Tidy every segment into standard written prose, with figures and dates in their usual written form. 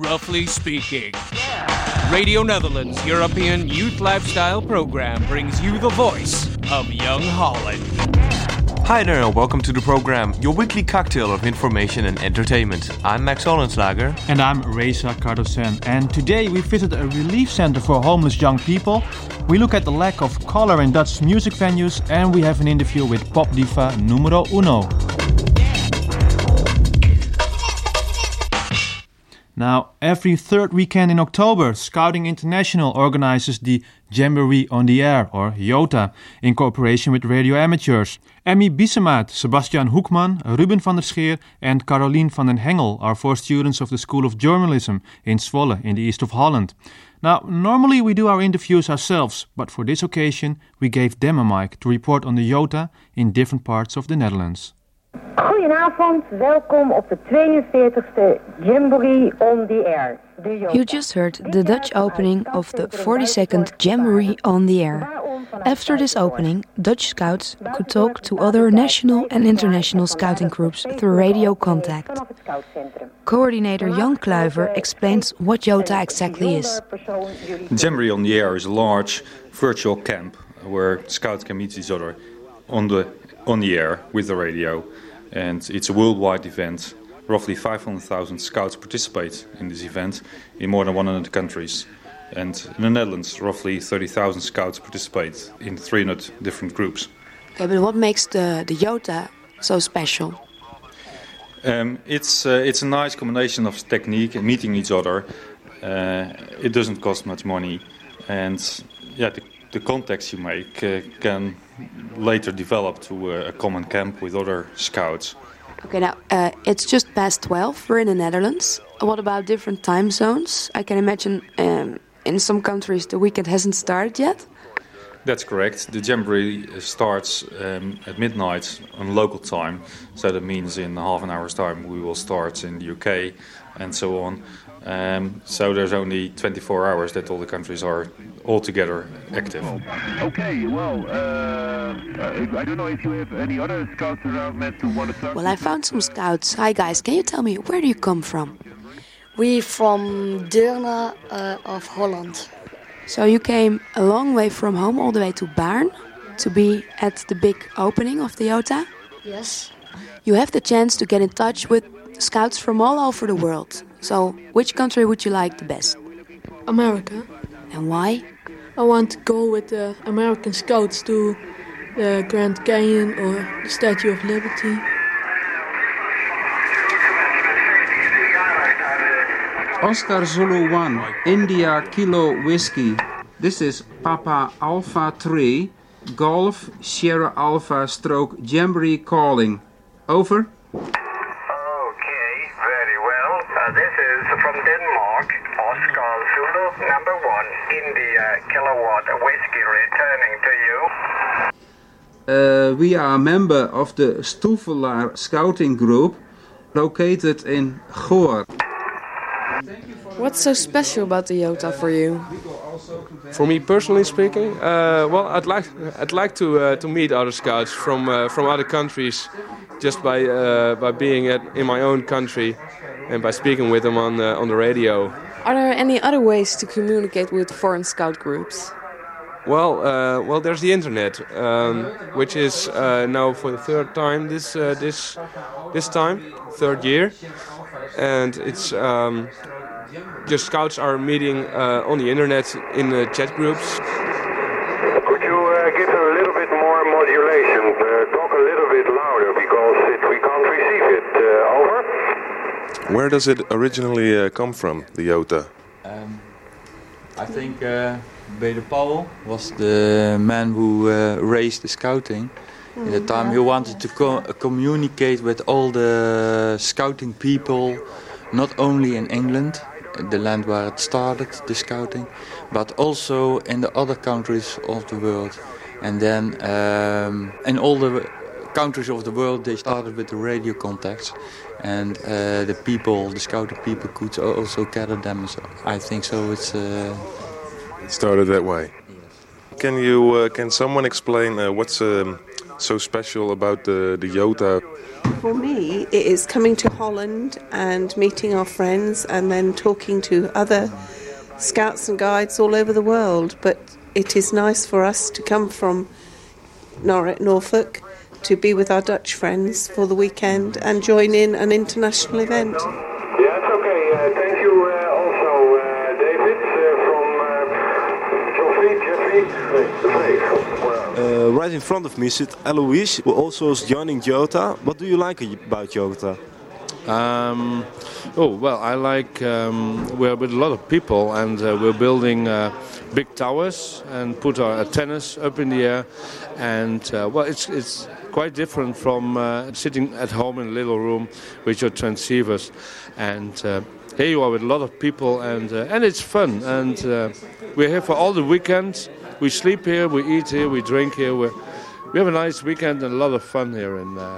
Roughly Speaking. Radio Netherlands' European youth lifestyle program brings you the voice of young Holland. Hi there and welcome to the program, your weekly cocktail of information and entertainment. I'm Max Ollenslager. And I'm Reza Cardosen. And today we visit a relief center for homeless young people. We look at the lack of color in Dutch music venues and we have an interview with pop diva numero uno. Now, every third weekend in October, Scouting International organizes the Jamboree on the Air, or JOTA, in cooperation with radio amateurs. Emmy Biesemaat, Sebastian Hoekman, Ruben van der Scheer and Carolien van den Hengel are 4 students of the School of Journalism in Zwolle in the east of Holland. Now, normally we do our interviews ourselves, but for this occasion we gave them a mic to report on the JOTA in different parts of the Netherlands. Goedenavond, welkom op de 42e Jamboree on the Air. You just heard the Dutch opening of the 42nd Jamboree on the Air. After this opening, Dutch Scouts could talk to other national and international scouting groups through radio contact. Coordinator Jan Kluiver explains what JOTA exactly is. Jamboree on the Air is a large virtual camp where scouts can meet each other on the air with the radio, and it's a worldwide event. Roughly 500,000 scouts participate in this event in more than 100 countries, and in the Netherlands roughly 30,000 scouts participate in 300 different groups. Okay, but what makes the JOTA so special? It's a nice combination of technique and meeting each other. It doesn't cost much money, and the contacts you make can later develop to a common camp with other scouts. Okay, now it's just past 12. We're in the Netherlands. What about different time zones? I can imagine in some countries the weekend hasn't started yet. That's correct. The Jamboree starts at midnight on local time. So that means in half an hour's time we will start in the UK and so on. So there's only 24 hours that all the countries are all together active. Okay, well, I don't know if you have any other scouts around that want to talk. Well, I found some scouts. Hi guys, can you tell me, where do you come from? We from Deurne of Holland. So you came a long way from home, all the way to Baarn, to be at the big opening of the JOTA? Yes. You have the chance to get in touch with scouts from all over the world. So, which country would you like the best? America. And why? I want to go with the American Scouts to the Grand Canyon or the Statue of Liberty. Oscar Zulu 1, India Kilo Whiskey. This is Papa Alpha 3, Golf Sierra Alpha stroke Jamboree calling. Over. This is from Denmark, Oscar Zulu number 1, India Kilowatt Whiskey returning to you. We are a member of the Stoevelaar Scouting Group located in Goor. What's so special about the JOTA for you? For me personally speaking, I'd like to meet other scouts from other countries just by being in my own country. And by speaking with them on the radio. Are there any other ways to communicate with foreign scout groups? Well, there's the internet, which is now for the third time this third year, and it's just scouts are meeting on the internet in chat groups. Could you give a little bit more modulation? Talk a little bit louder because we can't receive it. Over. Where does it originally come from, the JOTA? I think Bader Powell was the man who raised the scouting. In the time he wanted to communicate with all the scouting people, not only in England, the land where it started, the scouting, but also in the other countries of the world. And then in all the countries of the world they started with the radio contacts. And the scouting people could also gather them. So I think so. It started that way. Can someone explain what's so special about the Jota? For me, it is coming to Holland and meeting our friends and then talking to other scouts and guides all over the world. But it is nice for us to come from Norfolk to be with our Dutch friends for the weekend and join in an international event. Yeah, it's okay. Thank you also, David, from Jeffrey. Right in front of me sits Eloise, who also is joining Jota. What do you like about Jota? I like we're with a lot of people, and we're building big towers and put our antennas up in the air, and it's quite different from sitting at home in a little room with your transceivers. And here you are with a lot of people, and it's fun. And we're here for all the weekends. We sleep here, we eat here, we drink here. We have a nice weekend and a lot of fun here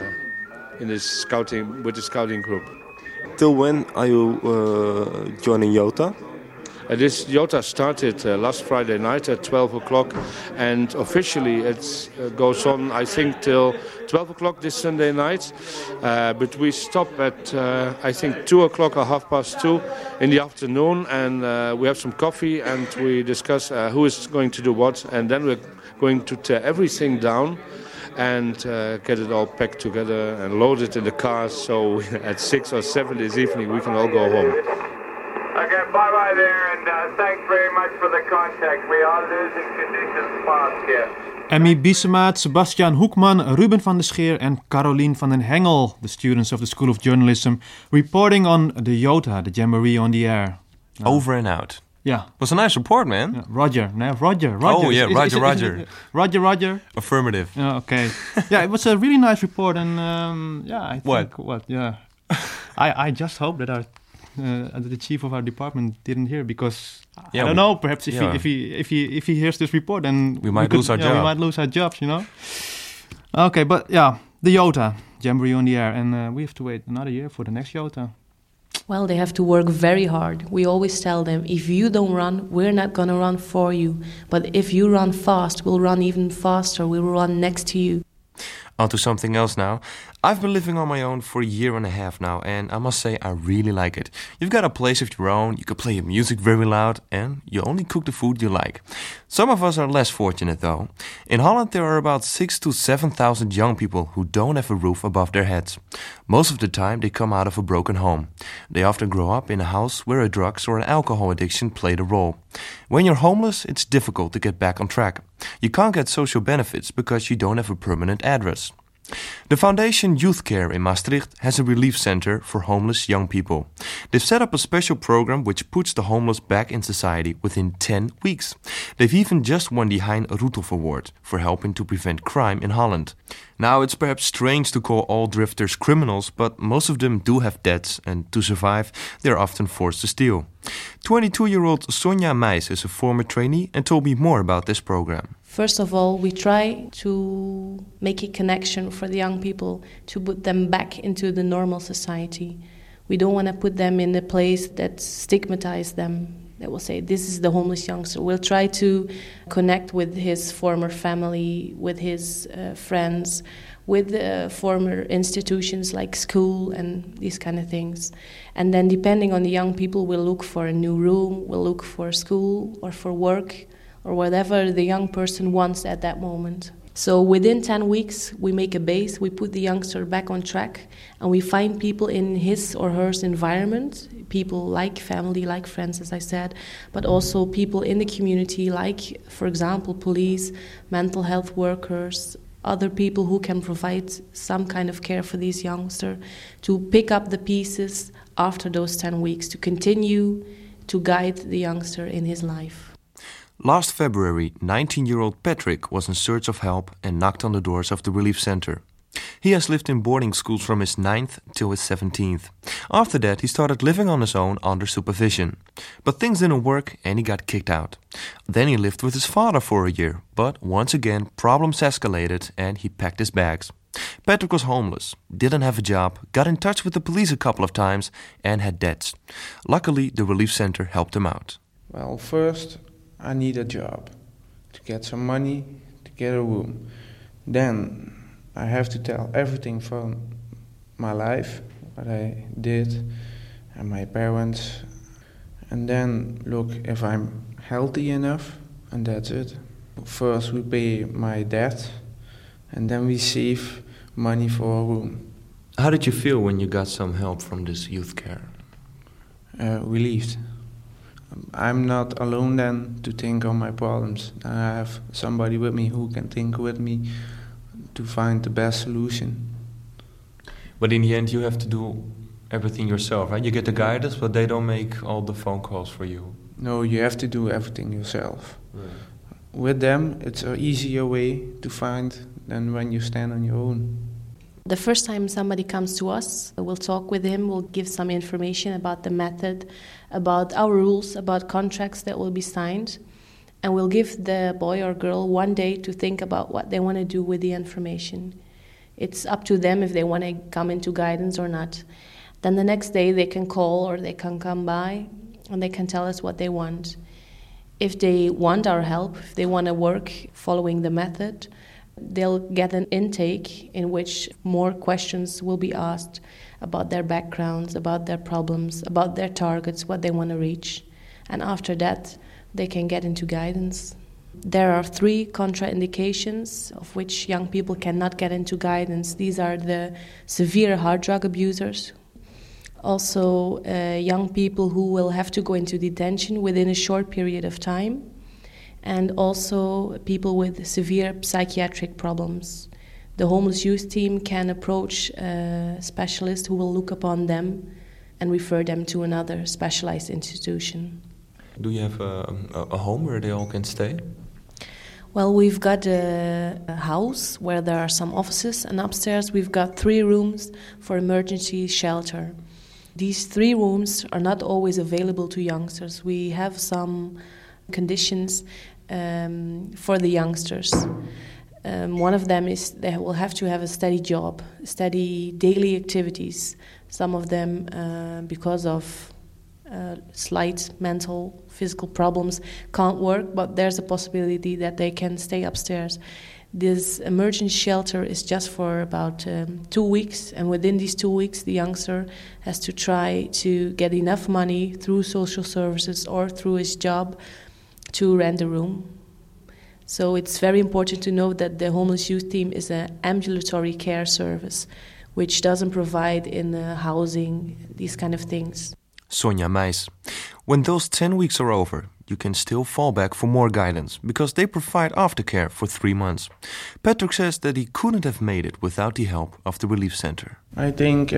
in this scouting with the scouting group. Till when are you joining Jota? This Jota started last Friday night at 12 o'clock, and officially it goes on, I think, till 12 o'clock this Sunday night. But we stop at, I think, 2 o'clock or 2:30 in the afternoon, and we have some coffee, and we discuss who is going to do what, and then we're going to tear everything down and get it all packed together and load it in the cars, so at 6 or 7 this evening we can all go home. Okay, bye-bye there, and thanks very much for the contact. We are losing conditions fast here. Emmy Biesemaat, Sebastian Hoekman, Ruben van der Scheer and Caroline van den Hengel, the students of the School of Journalism, reporting on the Jota, the Jamboree on the Air. Over and out. Yeah. Was a nice report, man. Yeah, Roger. Roger. Oh, yeah, Roger. Roger. Affirmative. Yeah, okay. Yeah, it was a really nice report, and I think... What? Yeah. I just hope that the chief of our department didn't hear, because I don't know. Perhaps if he hears this report, then we might lose our job. We might lose our jobs, you know. Okay, but yeah, the Jota Jamboree on the Air, and we have to wait another year for the next Jota. Well, they have to work very hard. We always tell them, if you don't run, we're not going to run for you. But if you run fast, we'll run even faster. We will run next to you. On to something else now. I've been living on my own for a year and a half now, and I must say I really like it. You've got a place of your own, you can play your music very loud, and you only cook the food you like. Some of us are less fortunate though. In Holland there are about 6,000 to 7,000 young people who don't have a roof above their heads. Most of the time they come out of a broken home. They often grow up in a house where a drugs or an alcohol addiction played a role. When you're homeless, it's difficult to get back on track. You can't get social benefits because you don't have a permanent address. The Foundation Youth Care in Maastricht has a relief center for homeless young people. They've set up a special program which puts the homeless back in society within 10 weeks. They've even just won the Hein Roethoff Award for helping to prevent crime in Holland. Now, it's perhaps strange to call all drifters criminals, but most of them do have debts, and to survive, they're often forced to steal. 22-year-old Sonja Meijs is a former trainee and told me more about this program. First of all, we try to make a connection for the young people to put them back into the normal society. We don't want to put them in a place that stigmatizes them, that will say, this is the homeless youngster. We'll try to connect with his former family, with his friends, with former institutions like school and these kind of things. And then depending on the young people, we'll look for a new room, we'll look for school or for work, or whatever the young person wants at that moment. So within 10 weeks, we make a base, we put the youngster back on track, and we find people in his or her environment, people like family, like friends, as I said, but also people in the community, like, for example, police, mental health workers, other people who can provide some kind of care for these youngsters, to pick up the pieces after those 10 weeks, to continue to guide the youngster in his life. Last February, 19-year-old Patrick was in search of help and knocked on the doors of the relief center. He has lived in boarding schools from his 9th till his 17th. After that, he started living on his own under supervision. But things didn't work and he got kicked out. Then he lived with his father for a year, but once again, problems escalated and he packed his bags. Patrick was homeless, didn't have a job, got in touch with the police a couple of times and had debts. Luckily, the relief center helped him out. Well, first, I need a job to get some money, to get a room. Then I have to tell everything from my life, what I did, and my parents, and then look if I'm healthy enough, and that's it. First we pay my debt, and then we save money for a room. How did you feel when you got some help from this youth care? Relieved. I'm not alone then to think on my problems. I have somebody with me who can think with me to find the best solution. But in the end, you have to do everything yourself, right? You get the guidance, but they don't make all the phone calls for you. No, you have to do everything yourself. Right. With them, it's an easier way to find than when you stand on your own. The first time somebody comes to us, we'll talk with him, we'll give some information about the method, about our rules, about contracts that will be signed, and we'll give the boy or girl 1 day to think about what they want to do with the information. It's up to them if they want to come into guidance or not. Then the next day they can call or they can come by and they can tell us what they want. If they want our help, if they want to work following the method, they'll get an intake in which more questions will be asked about their backgrounds, about their problems, about their targets, what they want to reach. And after that, they can get into guidance. There are 3 contraindications of which young people cannot get into guidance. These are the severe hard drug abusers, also young people who will have to go into detention within a short period of time, and also people with severe psychiatric problems. The homeless youth team can approach a specialist who will look upon them and refer them to another specialized institution. Do you have a home where they all can stay? Well, we've got a house where there are some offices, and upstairs we've got 3 rooms for emergency shelter. These 3 rooms are not always available to youngsters. We have some conditions for the youngsters. One of them is they will have to have a steady job, steady daily activities. Some of them, because of slight mental, physical problems, can't work, but there's a possibility that they can stay upstairs. This emergency shelter is just for about 2 weeks, and within these 2 weeks the youngster has to try to get enough money through social services or through his job to rent a room. So it's very important to note that the homeless youth team is an ambulatory care service, which doesn't provide in housing, these kind of things. Sonja Meijs. When those 10 weeks are over, you can still fall back for more guidance, because they provide aftercare for 3 months. Patrick says that he couldn't have made it without the help of the Relief Center. I think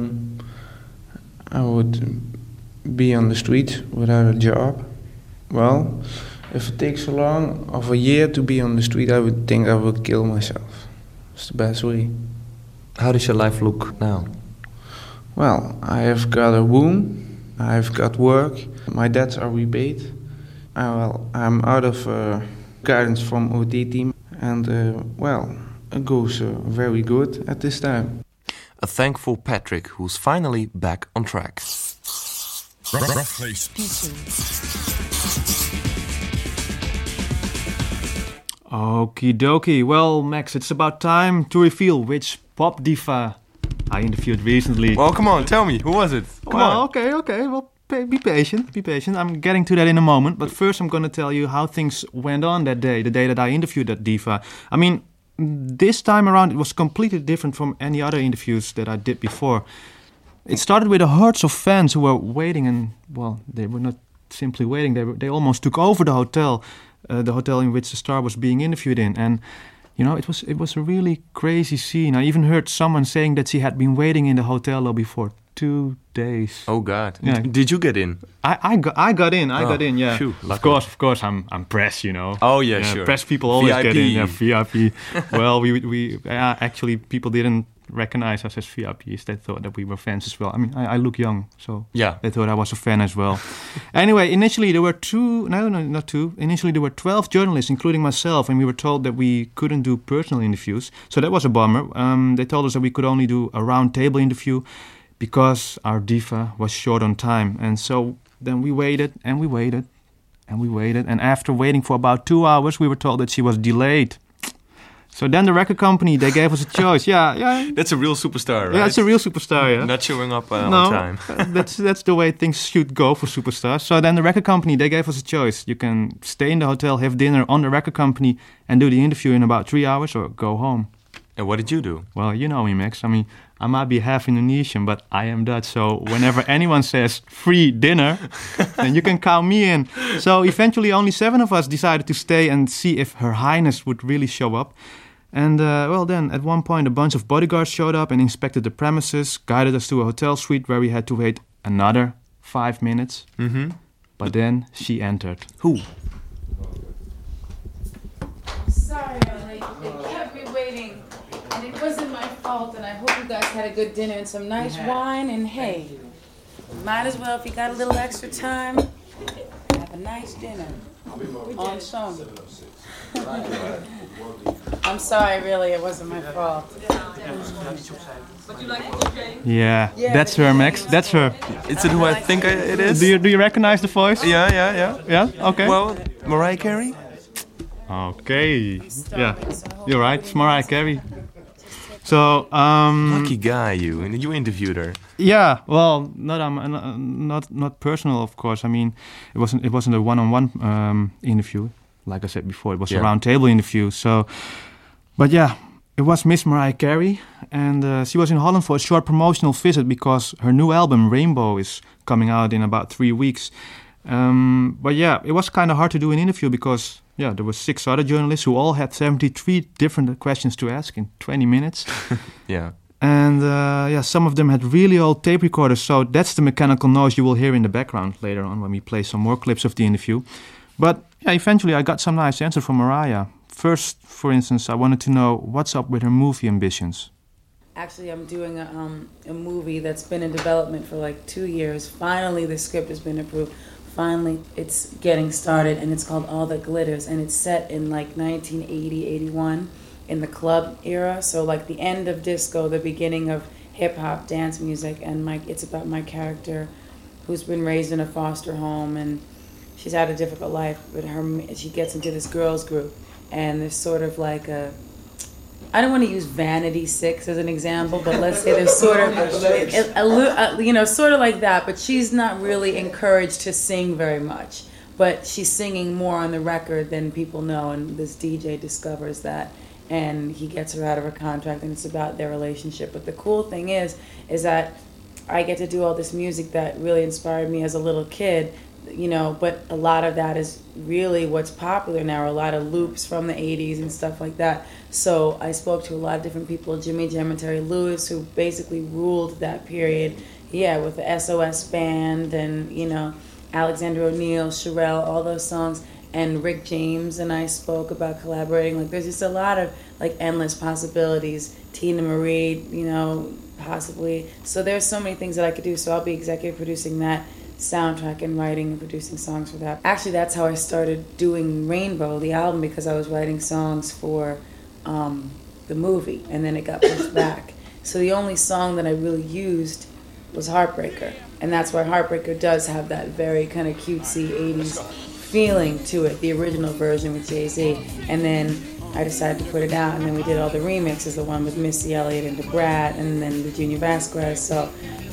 I would be on the street without a job. Well, if it takes so long of a year to be on the street, I would think I would kill myself. It's the best way. How does your life look now? Well, I have got a room, I've got work, my debts are repaid. I'm out of guidance from OT team, and it goes very good at this time. A thankful Patrick, who's finally back on track. Okie dokie. Well, Max, it's about time to reveal which pop diva I interviewed recently. Well, come on, tell me, who was it? Come on. Okay. Well, be patient. I'm getting to that in a moment. But first I'm going to tell you how things went on that day, the day that I interviewed that diva. I mean, this time around it was completely different from any other interviews that I did before. It started with a herds of fans who were waiting, and, well, they were not simply waiting. They almost took over the hotel in which the star was being interviewed in. And, you know, it was a really crazy scene. I even heard someone saying that she had been waiting in the hotel lobby for 2 days. Oh God! Yeah. Did you get in? I got in. I got in. Yeah. Phew, of course. I'm press. You know. Oh yeah, sure. Press people always VIP. get in. Yeah, VIP. Well, we actually people didn't recognize us as VIPs. They thought that we were fans as well. I mean, I look young, so yeah, they thought I was a fan as well. Anyway, initially there were not two. Initially there were 12 journalists, including myself, and we were told that we couldn't do personal interviews. So that was a bummer. They told us that we could only do a round table interview because our diva was short on time. And so then we waited, and we waited, and we waited. And after waiting for about 2 hours, we were told that she was delayed. So then the record company, they gave us a choice. Yeah. That's a real superstar, right? Yeah, it's a real superstar, yeah. Not showing up on No, time. that's the way things should go for superstars. So then the record company, they gave us a choice. You can stay in the hotel, have dinner on the record company, and do the interview in about 3 hours, or go home. And what did you do? Well, you know me, Max. I mean, I might be half Indonesian, but I am Dutch. So whenever anyone says free dinner, then you can count me in. So eventually only 7 of us decided to stay and see if Her Highness would really show up. And well, then at one point a bunch of bodyguards showed up and inspected the premises, guided us to a hotel suite where we had to wait another 5 minutes. Mm-hmm. But then she entered. Who? Sorry, they kept me waiting, and it wasn't my fault, and I hope you guys had a good dinner and some nice wine, and hey, might as well, if you got a little extra time, have a nice dinner on song. I'm sorry, really, it wasn't my fault. Yeah, that's her, Max. That's her. Is it who I think it is? Do you recognize the voice? Yeah. Yeah? Okay. Well, Mariah Carey? Okay. Yeah, you're right. It's Mariah Carey. So, lucky guy, you interviewed her. Yeah, well, not personal, of course. I mean, it wasn't a one-on-one interview. Like I said before, it was a round-table interview. So, but yeah, it was Miss Mariah Carey, and she was in Holland for a short promotional visit because her new album Rainbow is coming out in about 3 weeks. But yeah, it was kind of hard to do an interview because there were 6 other journalists who all had 73 different questions to ask in 20 minutes. Yeah. And some of them had really old tape recorders, so that's the mechanical noise you will hear in the background later on when we play some more clips of the interview. But yeah, eventually I got some nice answers from Mariah. First, for instance, I wanted to know what's up with her movie ambitions. Actually, I'm doing a movie that's been in development for like 2 years. Finally, the script has been approved. Finally, it's getting started, and it's called All That Glitters, and it's set in like 1980, 81 in the club era. So like the end of disco, the beginning of hip-hop, dance music, and it's about my character who's been raised in a foster home, and she's had a difficult life, but she gets into this girls group, and there's sort of like I don't want to use Vanity 6 as an example, but let's say there's sort of, sort of like that, but she's not really encouraged to sing very much, but she's singing more on the record than people know, and this DJ discovers that, and he gets her out of her contract, and it's about their relationship. But the cool thing is that I get to do all this music that really inspired me as a little kid, but a lot of that is really what's popular now, a lot of loops from the 80s and stuff like that. So I spoke to a lot of different people, Jimmy Jam and Terry Lewis, who basically ruled that period, with the SOS Band and, Alexander O'Neal, Sherelle, all those songs, and Rick James and I spoke about collaborating. Like, there's just a lot of, endless possibilities. Tina Marie, possibly. So there's so many things that I could do, so I'll be executive producing that soundtrack and writing and producing songs for that. Actually, that's how I started doing Rainbow, the album, because I was writing songs for the movie, and then it got pushed back. So the only song that I really used was Heartbreaker, and that's why Heartbreaker does have that very kind of cutesy 80s feeling to it, the original version with Jay-Z. And then I decided to put it out, and then we did all the remixes, the one with Missy Elliott and DeBrat, and then the Junior Vasquez. So,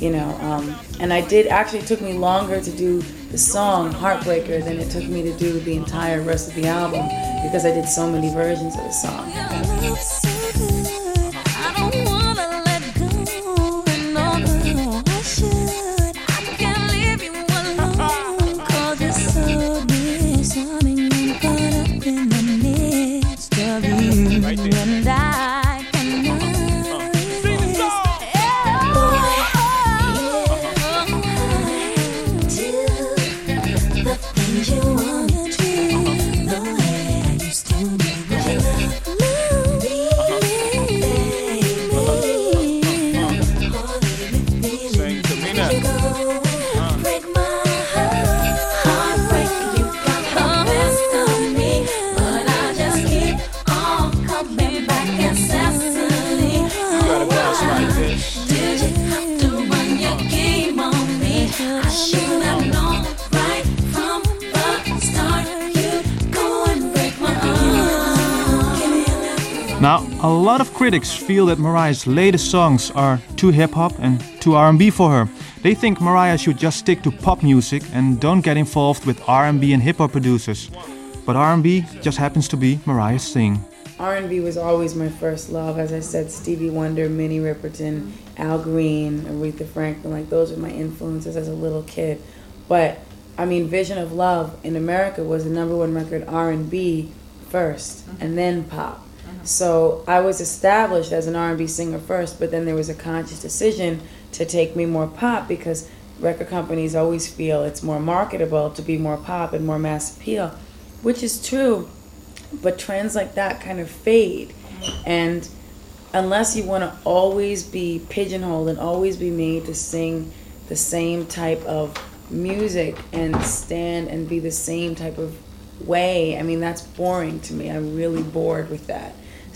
and I did, actually, it took me longer to do the song Heartbreaker than it took me to do the entire rest of the album, because I did so many versions of the song. Now, a lot of critics feel that Mariah's latest songs are too hip-hop and too R&B for her. They think Mariah should just stick to pop music and don't get involved with R&B and hip-hop producers. But R&B just happens to be Mariah's thing. R&B was always my first love. As I said, Stevie Wonder, Minnie Riperton, Al Green, Aretha Franklin, like those were my influences as a little kid. But, I mean, Vision of Love in America was the #1 record R&B first, and then pop. So I was established as an R&B singer first, but then there was a conscious decision to take me more pop because record companies always feel it's more marketable to be more pop and more mass appeal, which is true, but trends like that kind of fade. And unless you want to always be pigeonholed and always be made to sing the same type of music and stand and be the same type of way, I mean, that's boring to me. I'm really bored with that.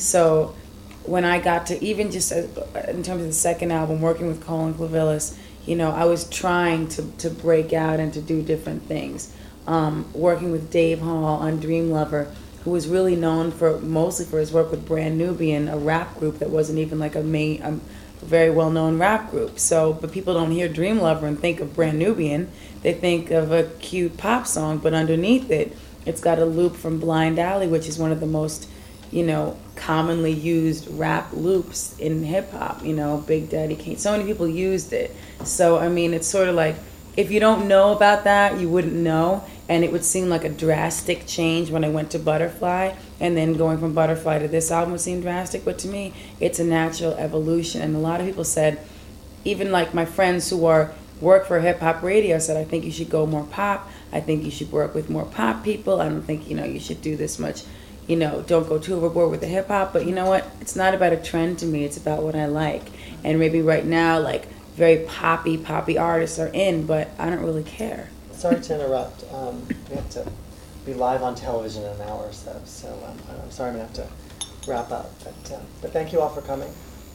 So when I got to, even just in terms of the second album, working with Colin Clivillis, you know, I was trying to break out and to do different things. Working with Dave Hall on Dream Lover, who was really known mostly for his work with Brand Nubian, a rap group that wasn't even like a very well-known rap group. So, but people don't hear Dream Lover and think of Brand Nubian. They think of a cute pop song, but underneath it, it's got a loop from Blind Alley, which is one of the most, you know, commonly used rap loops in hip-hop, you know, Big Daddy Kane. So many people used it. So, I mean, it's sort of like, if you don't know about that, you wouldn't know. And it would seem like a drastic change when I went to Butterfly. And then going from Butterfly to this album would seem drastic. But to me, it's a natural evolution. And a lot of people said, even like my friends who work for hip-hop radio said, I think you should go more pop. I think you should work with more pop people. I don't think, you know, you should do this much, you know, don't go too overboard with the hip-hop. But you know what? It's not about a trend to me. It's about what I like. And maybe right now, like, very poppy artists are in, but I don't really care. Sorry to interrupt. We have to be live on television in an hour or so, so I'm sorry I'm going to have to wrap up. But thank you all for coming.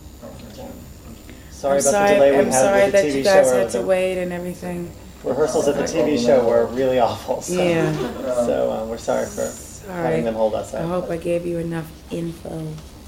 Sorry about the delay we had with the TV show. I'm sorry that you guys had to wait and everything. Rehearsals at the TV show were really awful. So, yeah. So we're sorry for having them hold us up. I hope I gave you enough info.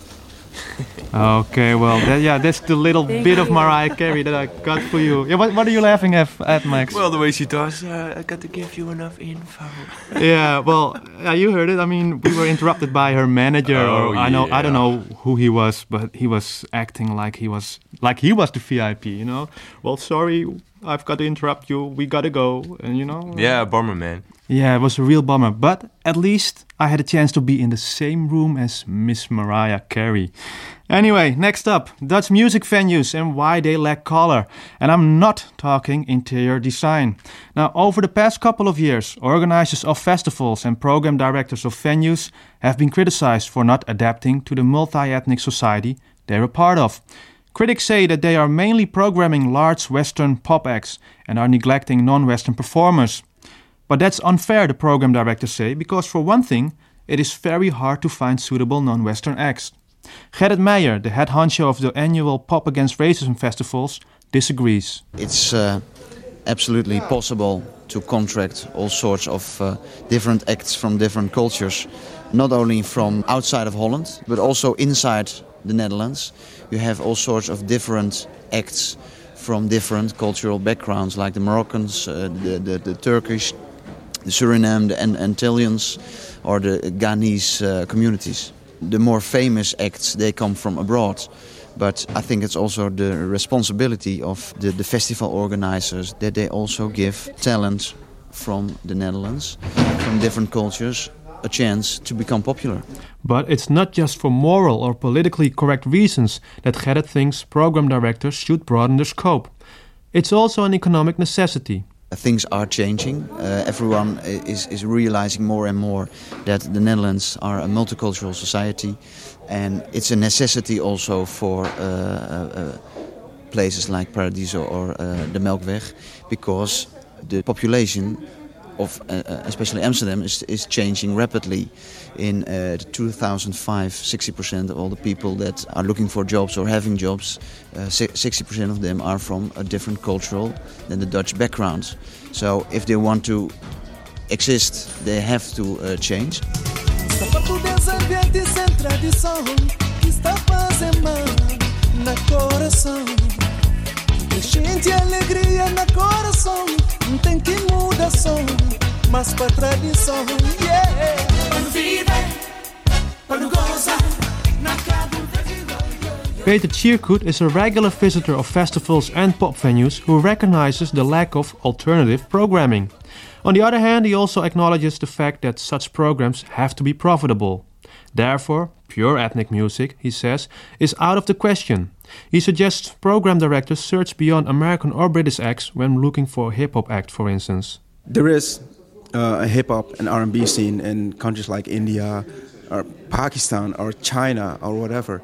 Okay, well, that's the little bit of Mariah Carey that I got for you. Yeah, what are you laughing at, Max? Well, the way she does, I got to give you enough info. Yeah, well, you heard it. I mean, we were interrupted by her manager, I don't know who he was, but he was acting like he was the VIP, you know. Well, sorry, I've got to interrupt you. We gotta go, and you know. Yeah, bummer, man. Yeah, it was a real bummer, but at least I had a chance to be in the same room as Miss Mariah Carey. Anyway, next up, Dutch music venues and why they lack color. And I'm not talking interior design. Now, over the past couple of years, organizers of festivals and program directors of venues have been criticized for not adapting to the multi-ethnic society they're a part of. Critics say that they are mainly programming large Western pop acts and are neglecting non-Western performers. But that's unfair, the program directors say, because for one thing, it is very hard to find suitable non-Western acts. Gerrit Meijer, the head honcho of the annual Pop Against Racism festivals, disagrees. It's absolutely possible to contract all sorts of different acts from different cultures, not only from outside of Holland, but also inside the Netherlands. You have all sorts of different acts from different cultural backgrounds, like the Moroccans, the Turkish, the Suriname, the Antillians, or the Ghanese communities. The more famous acts, they come from abroad. But I think it's also the responsibility of the festival organizers that they also give talent from the Netherlands, from different cultures, a chance to become popular. But it's not just for moral or politically correct reasons that Gerrit thinks program directors should broaden their scope. It's also an economic necessity. Things are changing. Everyone is realizing more and more that the Netherlands are a multicultural society, and it's a necessity also for places like Paradiso or the Melkweg, because the population of especially Amsterdam is changing rapidly. In 2005, 60% of all the people that are looking for jobs or having jobs, 60% of them are from a different cultural than the Dutch background. So if they want to exist, they have to change. semana na coração. Gente, alegria na coração. Não tem que mudar som, mas pra tradição. Yeah. Quando vive, quando goza, na cada. Peter Tjierkoet is a regular visitor of festivals and pop venues who recognizes the lack of alternative programming. On the other hand, he also acknowledges the fact that such programs have to be profitable. Therefore, pure ethnic music, he says, is out of the question. He suggests program directors search beyond American or British acts when looking for a hip-hop act, for instance. There is a hip-hop and R&B scene in countries like India or Pakistan or China or whatever.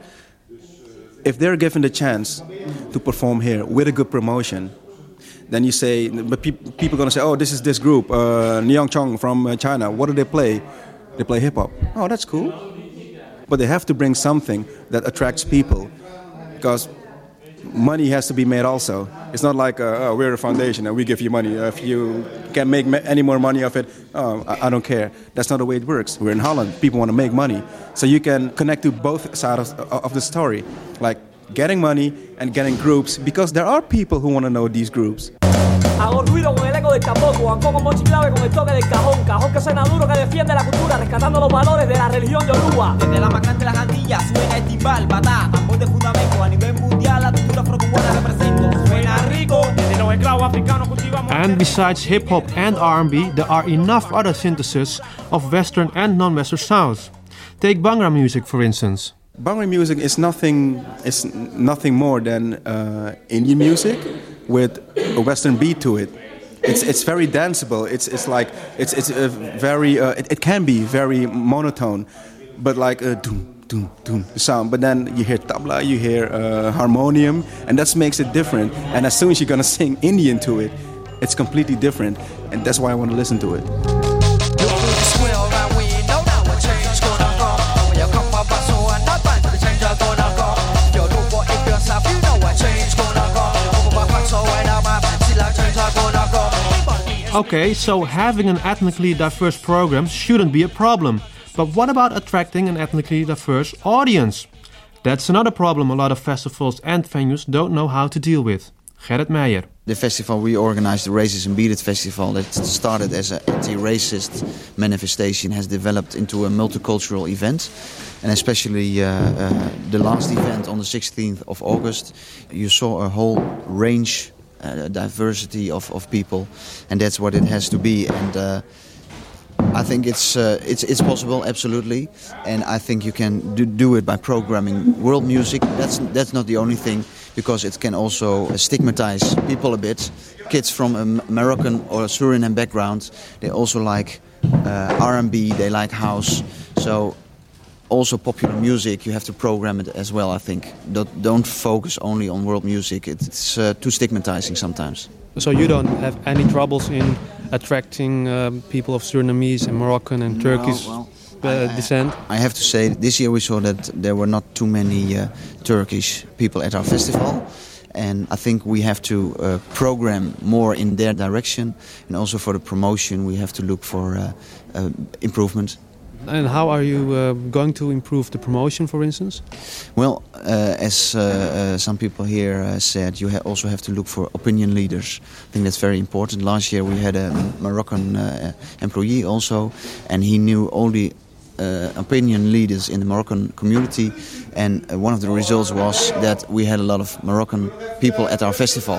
If they're given the chance to perform here with a good promotion, then you say, but people are going to say, oh, this is this group, Neon Chong from China. What do they play? They play hip-hop. Oh, that's cool. But they have to bring something that attracts people, because money has to be made also. It's not like, we're a foundation and we give you money. If you can't make any more money of it, I don't care. That's not the way it works. We're in Holland. People want to make money. So you can connect to both sides of the story, like getting money and getting groups, because there are people who want to know these groups. Hago ruido con el eco del tamboco, banco con mochi clave con el toque del cajón, cajón que suena duro, que defiende la cultura, rescatando los valores de la religión yoruba. Desde la más grande de las Antillas suena el timbal, batá, tambor de fundamento, a nivel mundial la cultura afrocubana represento, suena rico, desde los esclavos africanos cultivamos. And besides hip-hop and R&B, there are enough other syntheses of Western and non-Western sounds. Take Bhangra music, for instance. Bhangra music is nothing more than Indian music with a Western beat to it. It's very danceable. It's like it's a very it can be very monotone, but like a doom doom doom sound. But then you hear tabla, you hear harmonium, and that makes it different. And as soon as you're gonna sing Indian to it, it's completely different, and that's why I want to listen to it. Okay, so having an ethnically diverse program shouldn't be a problem. But what about attracting an ethnically diverse audience? That's another problem a lot of festivals and venues don't know how to deal with. Gerrit Meijer. The festival we organized, the Races and Beat It Festival, that started as an anti-racist manifestation, has developed into a multicultural event. And especially the last event on the 16th of August, you saw a whole range, diversity of people, and that's what it has to be. And I think it's possible, absolutely, and I think you can do it by programming world music. That's not the only thing, because it can also stigmatize people a bit. Kids from a Moroccan or Suriname background, they also like R&B, they like house, so also popular music, you have to program it as well, I think. Don't focus only on world music, it's too stigmatizing sometimes. So you don't have any troubles in attracting people of Surinamese and Moroccan and Turkish descent? I have to say, this year we saw that there were not too many Turkish people at our festival. And I think we have to program more in their direction. And also for the promotion, we have to look for improvement. And how are you going to improve the promotion, for instance? Well, as some people here said, you also have to look for opinion leaders. I think that's very important. Last year we had a Moroccan employee also, and he knew all the opinion leaders in the Moroccan community. And one of the results was that we had a lot of Moroccan people at our festival.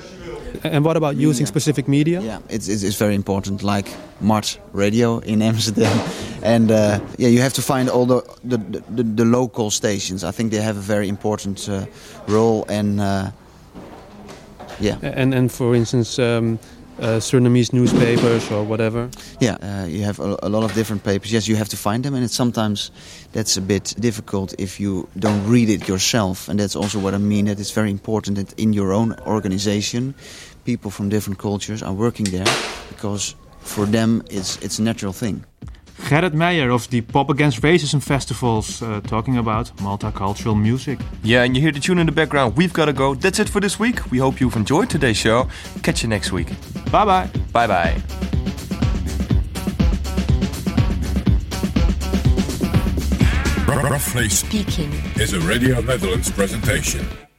And what about using specific media? Yeah, it's very important, like Mart Radio in Amsterdam. And you have to find all the local stations. I think they have a very important role. And And for instance, Surinamese newspapers or whatever. Yeah, you have a lot of different papers. Yes, you have to find them, and sometimes that's a bit difficult if you don't read it yourself. And that's also what I mean, that it's very important that in your own organization, people from different cultures are working there, because for them it's a natural thing. Gerrit Meijer of the Pop Against Racism Festivals, talking about multicultural music. Yeah, and you hear the tune in the background. We've got to go. That's it for this week. We hope you've enjoyed today's show. Catch you next week. Bye-bye. Bye-bye. Roughly Speaking is a Radio Netherlands presentation.